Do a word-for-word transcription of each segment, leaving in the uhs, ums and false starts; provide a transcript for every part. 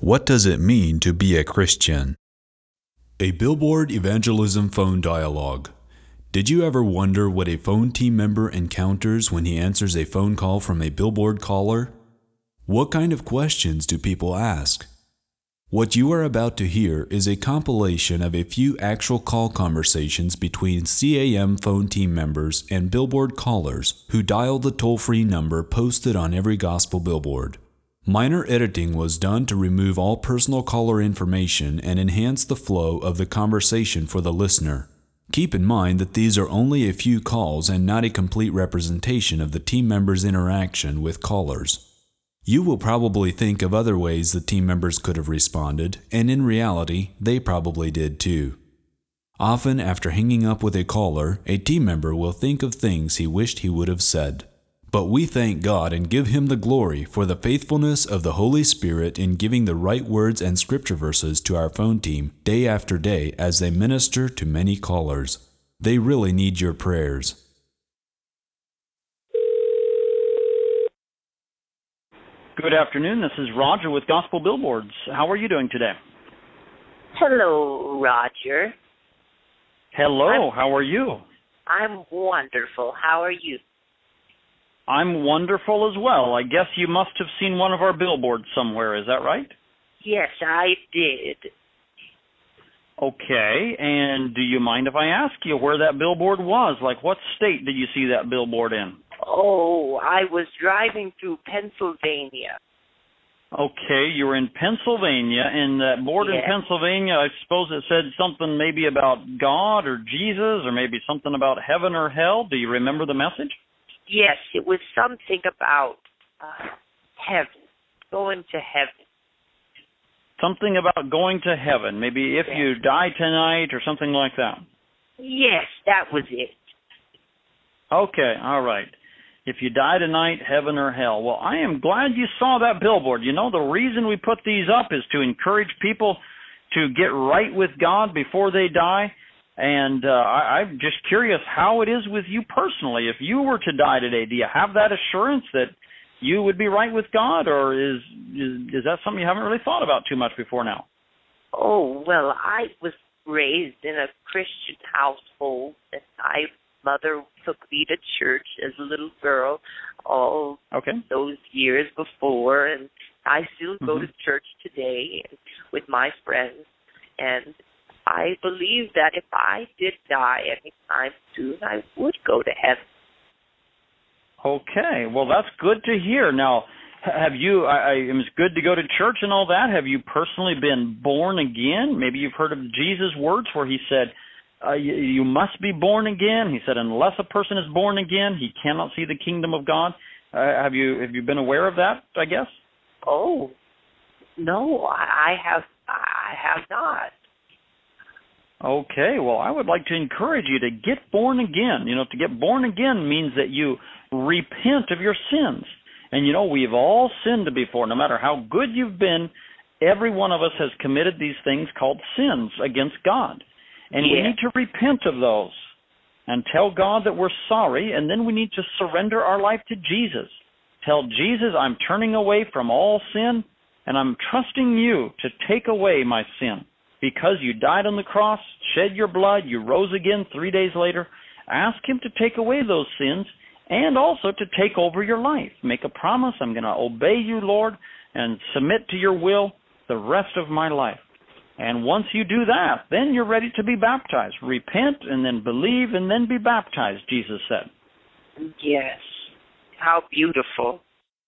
What does it mean to be a Christian? A Billboard Evangelism Phone Dialogue. Did you ever wonder what a phone team member encounters when he answers a phone call from a Billboard caller? What kind of questions do people ask? What you are about to hear is a compilation of a few actual call conversations between C A M phone team members and Billboard callers who dial the toll-free number posted on every gospel billboard. Minor editing was done to remove all personal caller information and enhance the flow of the conversation for the listener. Keep in mind that these are only a few calls and not a complete representation of the team members' interaction with callers. You will probably think of other ways the team members could have responded, and in reality, they probably did too. Often, after hanging up with a caller, a team member will think of things he wished he would have said. But we thank God and give Him the glory for the faithfulness of the Holy Spirit in giving the right words and scripture verses to our phone team day after day as they minister to many callers. They really need your prayers. Good afternoon. This is Roger with Gospel Billboards. How are you doing today? Hello, Roger. Hello. I'm, how are you? I'm wonderful. How are you? I'm wonderful as well. I guess you must have seen one of our billboards somewhere. Is that right? Yes, I did. Okay. And do you mind if I ask you where that billboard was? Like, what state did you see that billboard in? Oh, I was driving through Pennsylvania. Okay, you were in Pennsylvania, and that board Yes. in Pennsylvania, I suppose it said something maybe about God or Jesus, or maybe something about heaven or hell. Do you remember the message? Yes, it was something about uh, heaven, going to heaven. Something about going to heaven, maybe if Yes. you die tonight or something like that. Yes, that was it. Okay, all right. If you die tonight, heaven or hell. Well, I am glad you saw that billboard. You know, the reason we put these up is to encourage people to get right with God before they die. And uh, I, I'm just curious how it is with you personally. If you were to die today, do you have that assurance that you would be right with God, or is, is is that something you haven't really thought about too much before now? Oh, well, I was raised in a Christian household, and my mother took me to church as a little girl all Okay. those years before, and I still go Mm-hmm. to church today with my friends, and I believe that if I did die anytime soon, I would go to heaven. Okay, well, that's good to hear. Now, have you, I, I, it's good to go to church and all that. Have you personally been born again? Maybe you've heard of Jesus' words where He said, uh, you, you must be born again. He said, unless a person is born again, he cannot see the kingdom of God. Uh, have you have you been aware of that, I guess? Oh, no, I I have, I have not. Okay, well, I would like to encourage you to get born again. You know, to get born again means that you repent of your sins. And, you know, we've all sinned before. No matter how good you've been, every one of us has committed these things called sins against God. And Yeah. we need to repent of those and tell God that we're sorry, and then we need to surrender our life to Jesus. Tell Jesus, I'm turning away from all sin, and I'm trusting you to take away my sin. Because you died on the cross, shed your blood, you rose again three days later. Ask Him to take away those sins and also to take over your life. Make a promise, I'm going to obey you, Lord, and submit to your will the rest of my life. And once you do that, then you're ready to be baptized. Repent and then believe and then be baptized, Jesus said. Yes. How beautiful.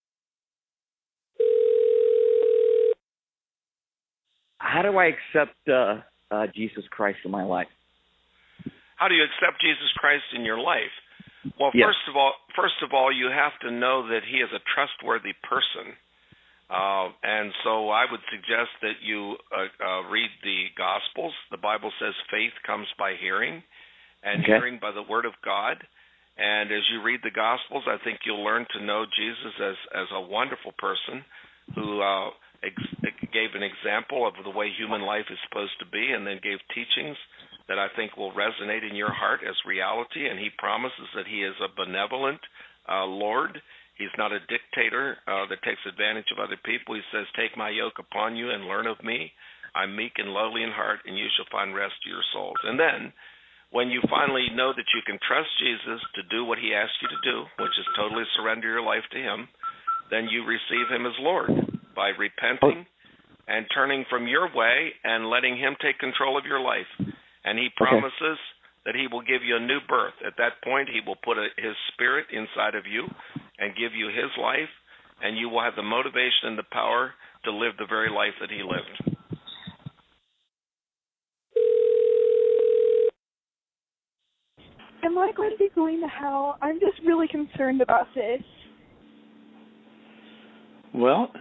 How do I accept uh, uh, Jesus Christ in my life? How do you accept Jesus Christ in your life? Well, Yes. first of all, first of all, you have to know that He is a trustworthy person, uh, and so I would suggest that you uh, uh, read the Gospels. The Bible says faith comes by hearing, and Okay. hearing by the Word of God. And as you read the Gospels, I think you'll learn to know Jesus as as a wonderful person who uh, ex- gave an example of the way human life is supposed to be, and then gave teachings that I think will resonate in your heart as reality. And He promises that He is a benevolent uh, Lord. He's not a dictator uh, that takes advantage of other people. He says, take my yoke upon you and learn of me. I'm meek and lowly in heart, and you shall find rest to your souls. And then when you finally know that you can trust Jesus to do what he asked you to do, which is totally surrender your life to him, then you receive him as Lord by repenting and turning from your way and letting him take control of your life. And he promises okay. that he will give you a new birth. At that point, he will put a, his spirit inside of you and give you his life, and you will have the motivation and the power to live the very life that he lived. Am I going to be going to hell? I'm just really concerned about this. Well,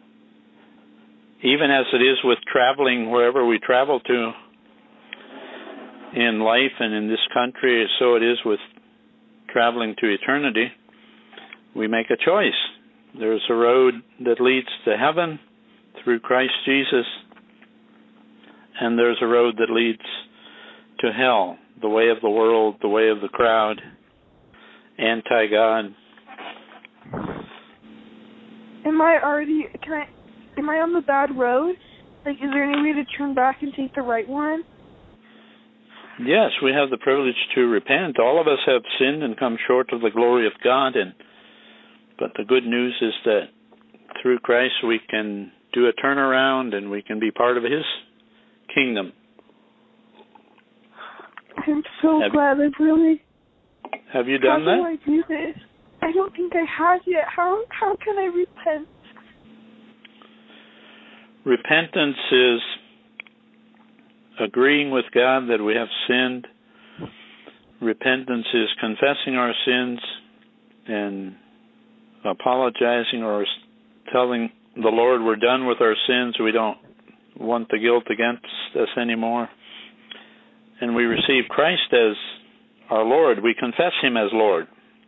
even as it is with traveling wherever we travel to in life and in this country, so it is with traveling to eternity. We make a choice. There's a road that leads to heaven through Christ Jesus, and there's a road that leads to hell, the way of the world, the way of the crowd, anti-God. Am I already, can I, am I on the bad road? Like, is there any way to turn back and take the right one? Yes, we have the privilege to repent. All of us have sinned and come short of the glory of God, and but the good news is that through Christ we can do a turnaround and we can be part of his kingdom. I'm so have, glad I've really... Have you done how that? How do I do this? I don't think I have yet. How how can I repent? Repentance is agreeing with God that we have sinned. Repentance is confessing our sins and apologizing or telling the Lord we're done with our sins. We don't want the guilt against us anymore. And we receive Christ as our Lord. We confess him as Lord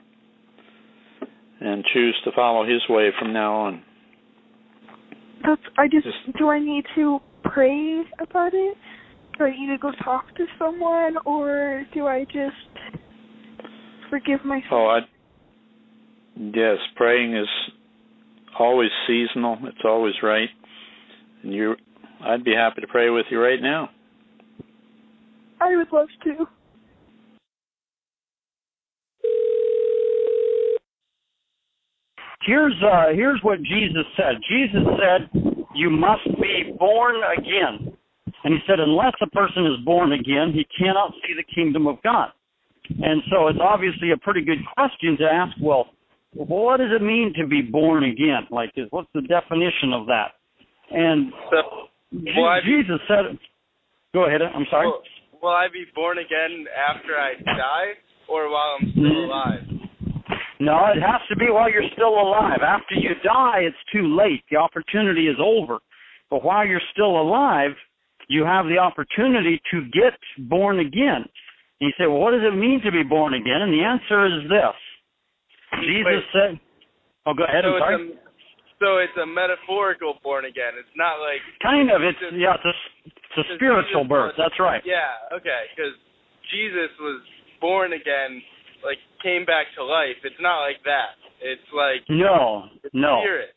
and choose to follow his way from now on. That's, I just, do I need to pray about it? Do I need to go talk to someone, or do I just forgive myself? Oh, I, yes, praying is always seasonal. It's always right. And you, I'd be happy to pray with you right now. I would love to. Here's uh, here's what Jesus said. Jesus said, you must be born again. And he said, unless a person is born again, he cannot see the kingdom of God. And so it's obviously a pretty good question to ask, well, what does it mean to be born again? Like, what's the definition of that? And so, Je- Jesus be, said, go ahead, I'm sorry. Will, will I be born again after I die or while I'm still mm-hmm. alive? No, it has to be while you're still alive. After you die, it's too late. The opportunity is over. But while you're still alive, you have the opportunity to get born again. And you say, well, what does it mean to be born again? And the answer is this. Jesus Wait. said, oh, go ahead, so I'm sorry. It's a, so it's a metaphorical born again. It's not like... Kind of. It's, just, yeah, it's a, it's a spiritual birth. Was, That's right. Yeah, okay, because Jesus was born again, like, came back to life. It's not like that. It's like... No, it's no. Spirit.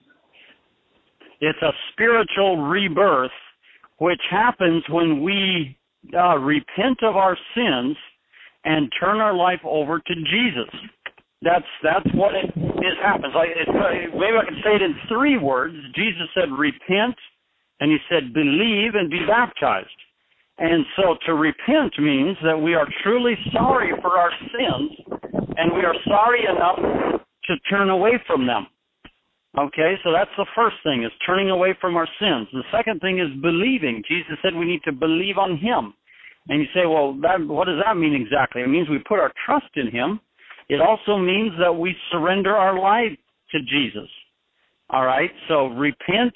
It's a spiritual rebirth, which happens when we uh, repent of our sins and turn our life over to Jesus. That's that's what it is happens. Like it, maybe I can say it in three words. Jesus said, repent, and he said, believe and be baptized. And so to repent means that we are truly sorry for our sins, and we are sorry enough to turn away from them. Okay, so that's the first thing, is turning away from our sins. The second thing is believing. Jesus said we need to believe on him. And you say, well, that, what does that mean exactly? It means we put our trust in him. It also means that we surrender our life to Jesus. All right, so repent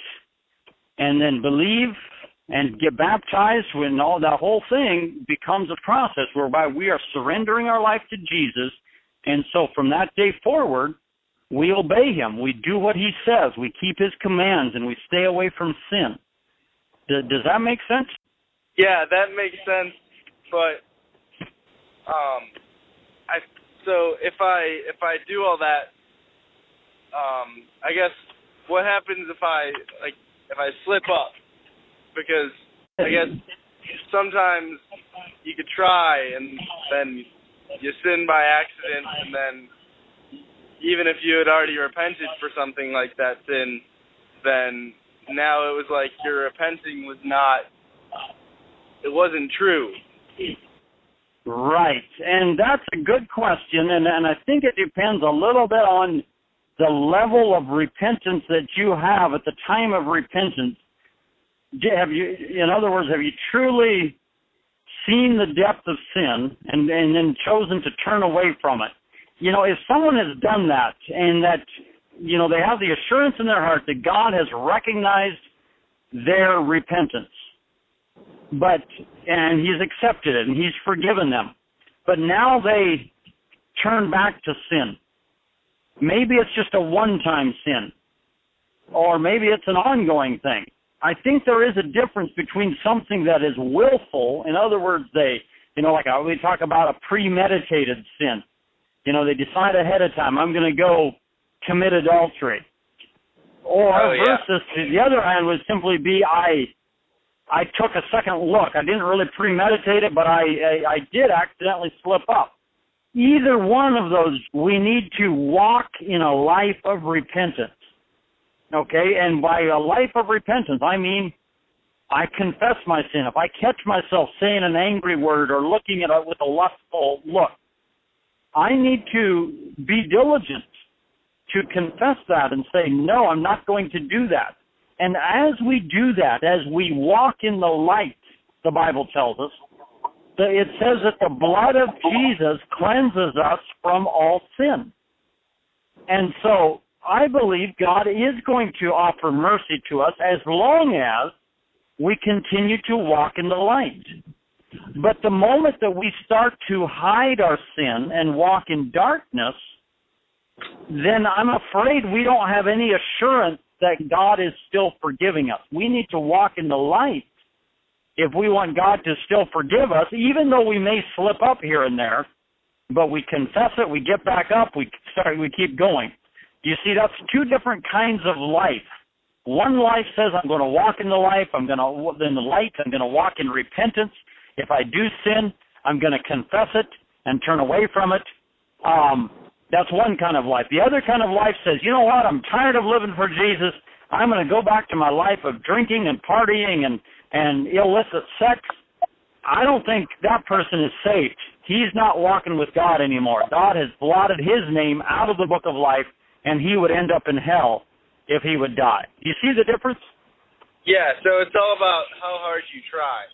and then believe and get baptized, when all that whole thing becomes a process whereby we are surrendering our life to Jesus. And so from that day forward, we obey him. We do what he says. We keep his commands, and we stay away from sin. D- does that make sense? Yeah, that makes sense. But um, I so if I if I do all that, um, I guess what happens if I like if I slip up? Because I guess sometimes you could try and then you sin by accident, and then even if you had already repented for something like that sin, then now it was like your repenting was not, it wasn't true. Right, and that's a good question, and, and I think it depends a little bit on the level of repentance that you have at the time of repentance. Have you, in other words, have you truly seen the depth of sin and, and then chosen to turn away from it? You know, if someone has done that and that, you know, they have the assurance in their heart that God has recognized their repentance, but, and he's accepted it and he's forgiven them, but now they turn back to sin. Maybe it's just a one-time sin, or maybe it's an ongoing thing. I think there is a difference between something that is willful. In other words, they, you know, like we talk about a premeditated sin. You know, they decide ahead of time, I'm going to go commit adultery. Or oh, yeah. versus the other hand would simply be I I took a second look. I didn't really premeditate it, but I, I, I did accidentally slip up. Either one of those, we need to walk in a life of repentance. Okay, and by a life of repentance, I mean I confess my sin. If I catch myself saying an angry word or looking at it with a lustful look, I need to be diligent to confess that and say, no, I'm not going to do that. And as we do that, as we walk in the light, the Bible tells us, that it says that the blood of Jesus cleanses us from all sin. And so I believe God is going to offer mercy to us as long as we continue to walk in the light. But the moment that we start to hide our sin and walk in darkness, then I'm afraid we don't have any assurance that God is still forgiving us. We need to walk in the light if we want God to still forgive us, even though we may slip up here and there, but we confess it, we get back up, we start, we keep going. You see, that's two different kinds of life. One life says I'm going to walk in the life, I'm going to in the light, I'm going to walk in repentance. If I do sin, I'm going to confess it and turn away from it. Um, that's one kind of life. The other kind of life says, you know what, I'm tired of living for Jesus. I'm going to go back to my life of drinking and partying and, and illicit sex. I don't think that person is saved. He's not walking with God anymore. God has blotted his name out of the book of life, and he would end up in hell if he would die. Do you see the difference? Yeah, so it's all about how hard you try.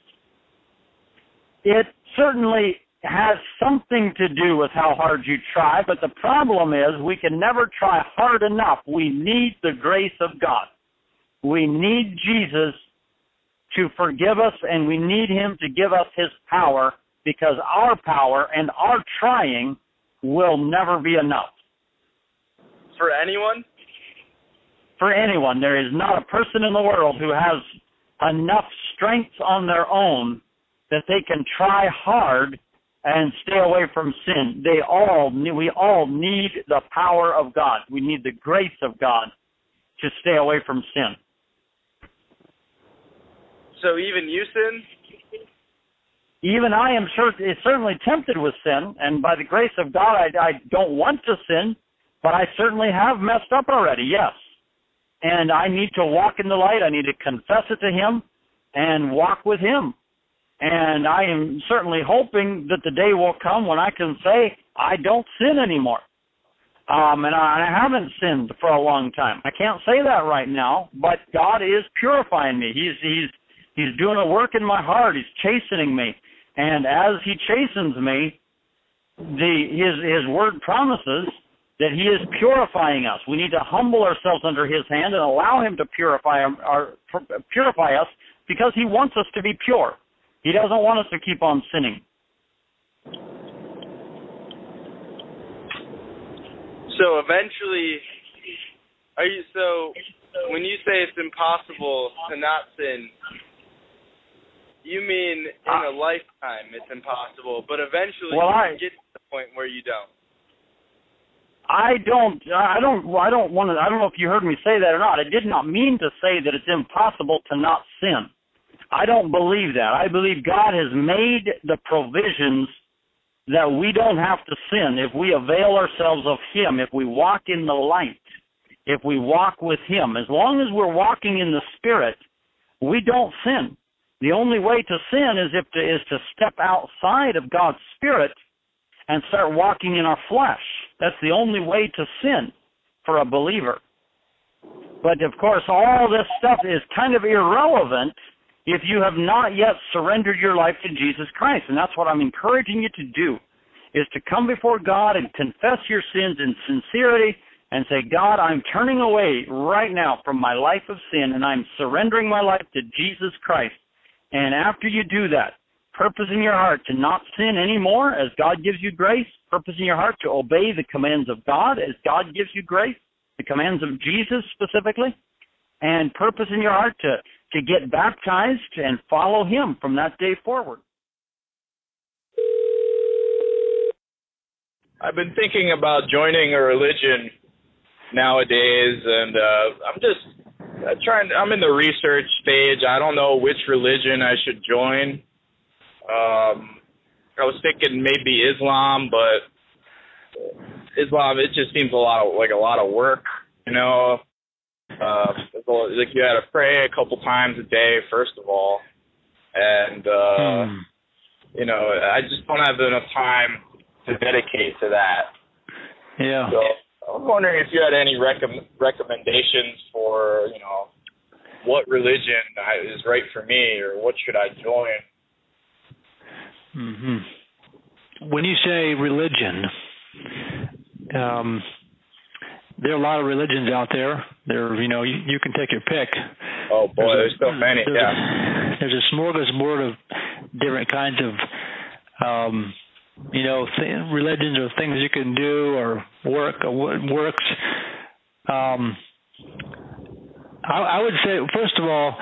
It certainly has something to do with how hard you try, but the problem is we can never try hard enough. We need the grace of God. We need Jesus to forgive us, and we need him to give us his power, because our power and our trying will never be enough. For anyone? For anyone. There is not a person in the world who has enough strength on their own that they can try hard and stay away from sin. They all, we all need the power of God. We need the grace of God to stay away from sin. So even you sin? Even I am certainly tempted with sin, and by the grace of God, I, I don't want to sin, but I certainly have messed up already, yes. And I need to walk in the light. I need to confess it to him and walk with him. And I am certainly hoping that the day will come when I can say, I don't sin anymore. Um, and I, I haven't sinned for a long time. I can't say that right now, but God is purifying me. He's, he's, he's doing a work in my heart. He's chastening me. And as he chastens me, the, his, his word promises that he is purifying us. We need to humble ourselves under his hand and allow him to purify, our, our, purify us, because he wants us to be pure. He doesn't want us to keep on sinning. So eventually, are you so when you say it's impossible to not sin, you mean in a lifetime it's impossible, but eventually well, you I, get to the point where you don't. I don't, I don't, I don't want to, I don't know if you heard me say that or not. I did not mean to say that it's impossible to not sin. I don't believe that. I believe God has made the provisions that we don't have to sin if we avail ourselves of Him, if we walk in the light, if we walk with Him. As long as we're walking in the Spirit, we don't sin. The only way to sin is if to, is to step outside of God's Spirit and start walking in our flesh. That's the only way to sin for a believer. But, of course, all this stuff is kind of irrelevant if you have not yet surrendered your life to Jesus Christ. And that's what I'm encouraging you to do, is to come before God and confess your sins in sincerity and say, God, I'm turning away right now from my life of sin, and I'm surrendering my life to Jesus Christ. And after you do that, purpose in your heart to not sin anymore as God gives you grace. Purpose in your heart to obey the commands of God as God gives you grace, the commands of Jesus specifically. And purpose in your heart to, to get baptized and follow Him from that day forward. I've been thinking about joining a religion nowadays, and uh, I'm just uh, trying. I'm in the research stage. I don't know which religion I should join. Um, I was thinking maybe Islam, but Islam, it just seems a lot of, like a lot of work, you know. Uh, like you had to pray a couple times a day, first of all, and uh, hmm. you know, I just don't have enough time to dedicate to that. Yeah. So I was wondering if you had any rec- recommendations for, you know, what religion is right for me, or what should I join? Mm-hmm. When you say religion, um, there are a lot of religions out there. There, you know, you, you can take your pick. Oh boy, there's, there's so many. There's yeah. A, there's a smorgasbord of different kinds of, um, you know, th- religions or things you can do or work or works. Um, I, I would say, first of all,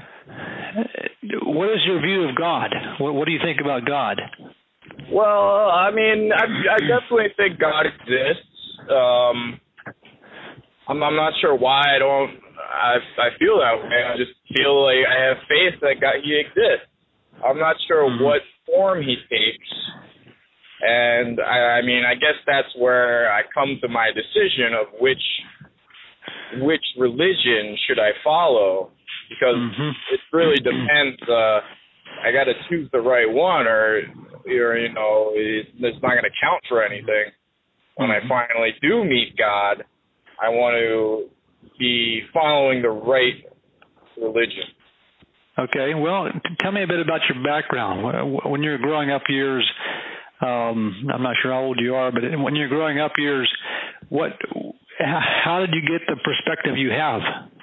what is your view of God? What, what do you think about God? Well, I mean, I, I definitely think God exists. Um, I'm, I'm not sure why I don't. I I feel that way. I just feel like I have faith that God He exists. I'm not sure mm-hmm. what form He takes, and I, I mean, I guess that's where I come to my decision of which which religion should I follow, because mm-hmm. it really depends. Uh, I got to choose the right one, or, or you know, it, it's not going to count for anything. When I finally do meet God, I want to be following the right religion. Okay, well, t- tell me a bit about your background. When you're growing up years, um, I'm not sure how old you are, but when you're growing up years, what, how did you get the perspective you have?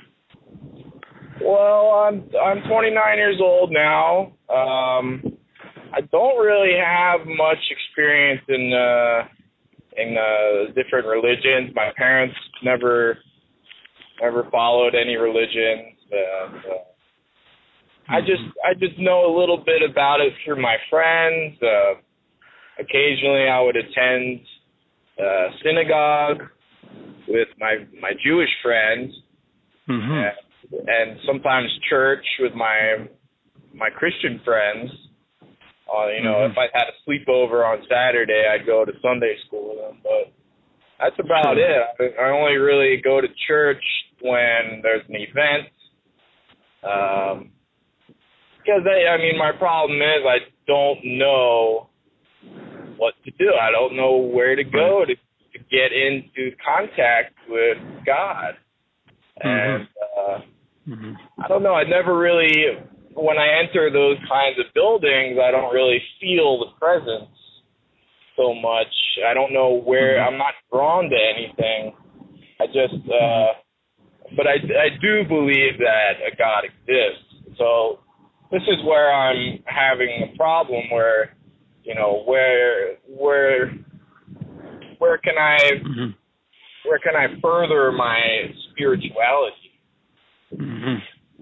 Well, I'm I'm twenty-nine years old now. Um, I don't really have much experience in uh, in uh, different religions. My parents never never followed any religions. And, uh, I just I just know a little bit about it through my friends. Uh, occasionally, I would attend uh, synagogue with my my Jewish friends, mm-hmm. and, and sometimes church with my my Christian friends. Uh, you know, mm-hmm. if I had a sleepover on Saturday, I'd go to Sunday school with them. But that's about sure. it. I, I only really go to church when there's an event. Um, because, I, I mean, my problem is I don't know what to do. I don't know where to go to, to get into contact with God. Mm-hmm. And uh, mm-hmm. I don't know. I never really... When I enter those kinds of buildings, I don't really feel the presence so much. I don't know where, I'm not drawn to anything. I just, uh, but I, I do believe that a God exists. So this is where I'm having a problem where, you know, where, where, where can I, mm-hmm. where can I further my spirituality? Mm-hmm.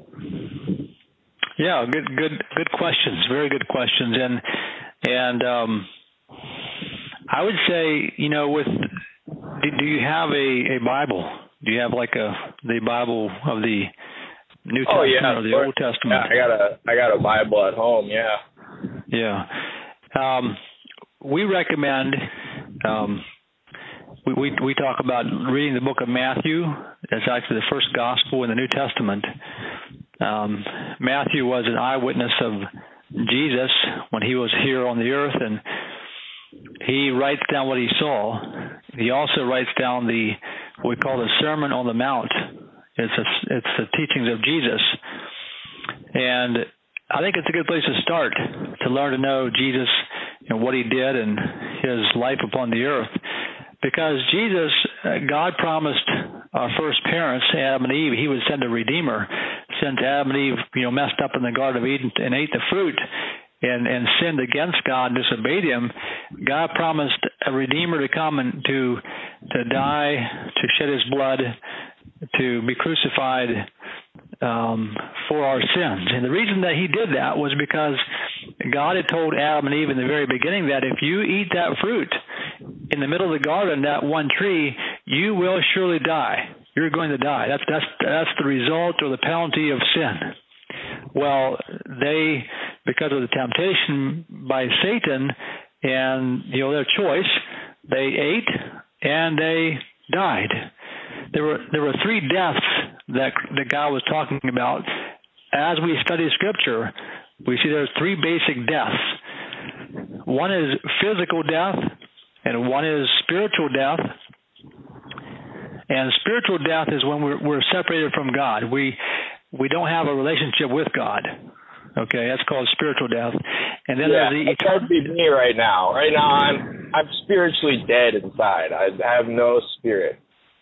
Yeah, good, good, good questions. Very good questions, and and um, I would say, you know, with do, do you have a, a Bible? Do you have like a the Bible of the New oh, Testament yeah, or the Old Testament? Yeah, I got a I got a Bible at home. Yeah. Yeah. Um, we recommend. Um, we, we we talk about reading the book of Matthew. It's actually the first gospel in the New Testament. Um, Matthew was an eyewitness of Jesus when he was here on the earth, and he writes down what he saw. He also writes down the what we call the Sermon on the Mount. It's a, it's the teachings of Jesus, and I think it's a good place to start to learn to know Jesus and what he did and his life upon the earth. Because Jesus, God promised our first parents, Adam and Eve, he would send a Redeemer. Since Adam and Eve, you know, messed up in the Garden of Eden and ate the fruit and, and sinned against God and disobeyed him, God promised a Redeemer to come and to to die, to shed his blood, to be crucified um, for our sins. And the reason that he did that was because God had told Adam and Eve in the very beginning that if you eat that fruit in the middle of the garden, that one tree, you will surely die. You're going to die. That's that's that's the result or the penalty of sin. Well, they, because of the temptation by Satan and, you know, their choice, they ate and they died. There were there were three deaths that that God was talking about. As we study Scripture, we see there's three basic deaths. One is physical death, and one is spiritual death. And spiritual death is when we're, we're separated from God. We we don't have a relationship with God. Okay, that's called spiritual death. And then yeah, there's the it's hard to be me right now. Right now, I'm I'm spiritually dead inside. I have no spirit.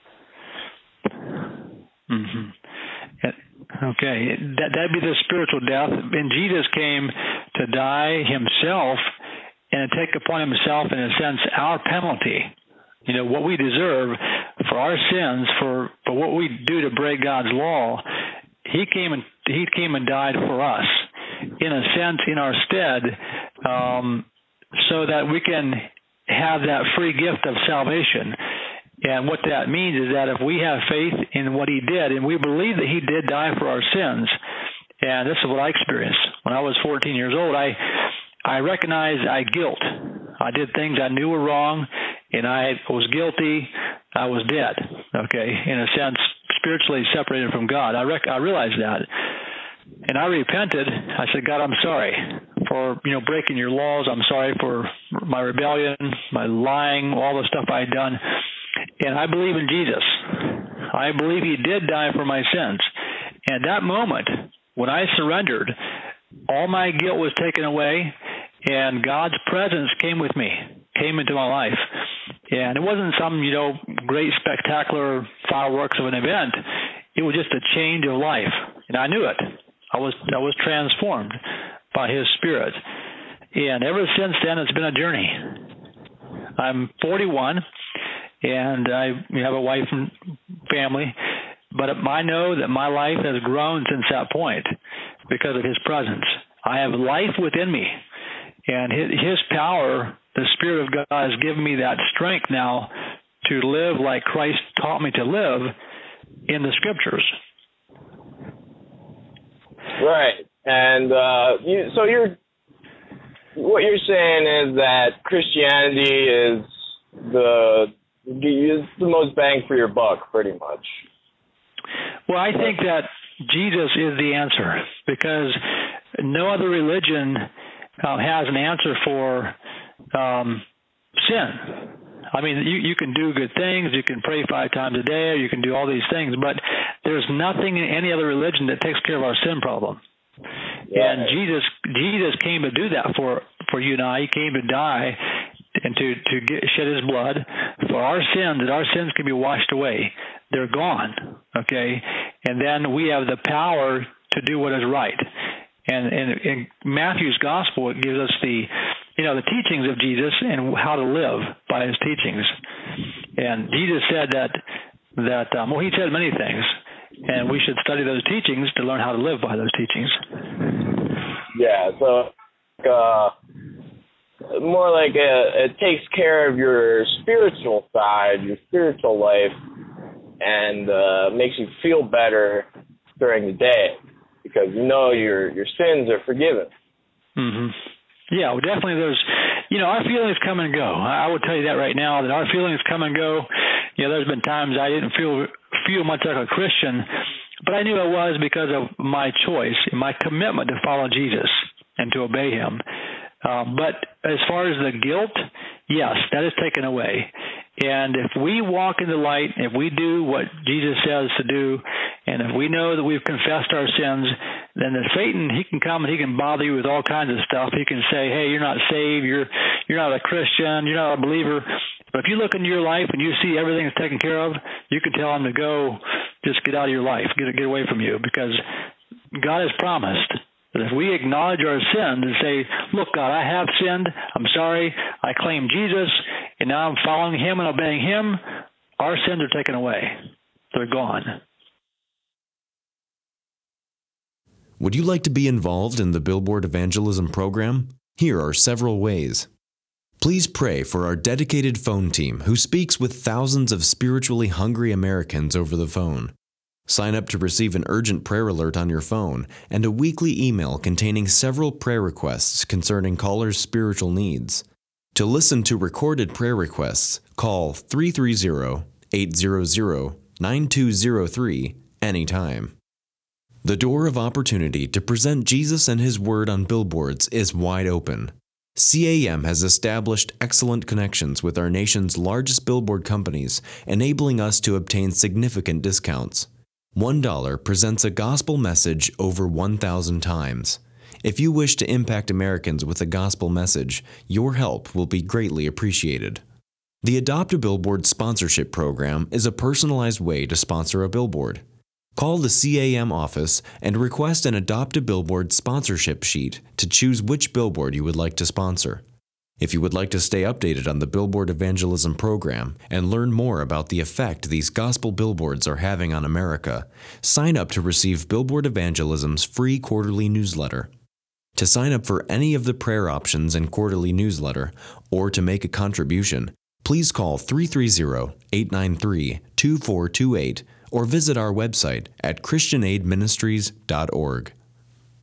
Mm-hmm. Okay, that that'd be the spiritual death. And Jesus came to die himself and to take upon himself, in a sense, our penalty. You know, what we deserve for our sins, for, for what we do to break God's law. He came and he came and died for us, in a sense, in our stead, um, so that we can have that free gift of salvation. And what that means is that if we have faith in what he did, and we believe that he did die for our sins, and this is what I experienced when I was fourteen years old, I I recognized I guilt. I did things I knew were wrong, and I was guilty. I was dead, okay, in a sense, spiritually separated from God. I rec- I realized that, and I repented. I said, God, I'm sorry for, you know, breaking your laws. I'm sorry for my rebellion, my lying, all the stuff I had done. And I believe in Jesus. I believe he did die for my sins. And that moment, when I surrendered, all my guilt was taken away, and God's presence came with me, came into my life. And it wasn't some, you know, great spectacular fireworks of an event. It was just a change of life. And I knew it. I was I was transformed by his Spirit. And ever since then, it's been a journey. I'm forty-one. And I have a wife and family, but I know that my life has grown since that point because of his presence. I have life within me, and his power, the Spirit of God, has given me that strength now to live like Christ taught me to live in the Scriptures. Right, and uh, you, so you're what you're saying is that Christianity is the It's the most bang for your buck, pretty much. Well, I think that Jesus is the answer, because no other religion uh, has an answer for um, sin. I mean, you, you can do good things, you can pray five times a day, or you can do all these things, but there's nothing in any other religion that takes care of our sin problem. Yeah. And Jesus Jesus came to do that for, for you and I. He came to die and to, to get, shed his blood for our sins, that our sins can be washed away. They're gone, okay? And then we have the power to do what is right. And in Matthew's gospel, it gives us the, you know, the teachings of Jesus and how to live by his teachings. And Jesus said that, that um, well, he said many things, and we should study those teachings to learn how to live by those teachings. Yeah, so, uh, more like a, it takes care of your spiritual side, your spiritual life, and uh, makes you feel better during the day because you know your your sins are forgiven. Mm-hmm. Yeah, well, definitely there's, you know, our feelings come and go. I will tell you that right now, that our feelings come and go. You know, there's been times I didn't feel feel much like a Christian, but I knew I was because of my choice and my commitment to follow Jesus and to obey him. Um, but as far as the guilt, yes, that is taken away. And if we walk in the light, if we do what Jesus says to do, and if we know that we've confessed our sins, then the Satan, he can come and he can bother you with all kinds of stuff. He can say, hey, you're not saved, you're you're not a Christian, you're not a believer. But if you look into your life and you see everything is taken care of, you can tell him to go, just get out of your life, get get away from you, because God has promised that if we acknowledge our sins and say, look, God, I have sinned, I'm sorry, I claim Jesus, and now I'm following him and obeying him, our sins are taken away. They're gone. Would you like to be involved in the Billboard Evangelism program? Here are several ways. Please pray for our dedicated phone team who speaks with thousands of spiritually hungry Americans over the phone. Sign up to receive an urgent prayer alert on your phone and a weekly email containing several prayer requests concerning callers' spiritual needs. To listen to recorded prayer requests, call three three zero, eight zero zero, nine two zero three anytime. The door of opportunity to present Jesus and His Word on billboards is wide open. C A M has established excellent connections with our nation's largest billboard companies, enabling us to obtain significant discounts. One dollar presents a gospel message over one thousand times. If you wish to impact Americans with a gospel message, your help will be greatly appreciated. The Adopt a Billboard sponsorship program is a personalized way to sponsor a billboard. Call the C A M office and request an Adopt a Billboard sponsorship sheet to choose which billboard you would like to sponsor. If you would like to stay updated on the Billboard Evangelism program and learn more about the effect these gospel billboards are having on America, sign up to receive Billboard Evangelism's free quarterly newsletter. To sign up for any of the prayer options in quarterly newsletter or to make a contribution, please call three three zero, eight nine three, two four two eight or visit our website at christian aid ministries dot org.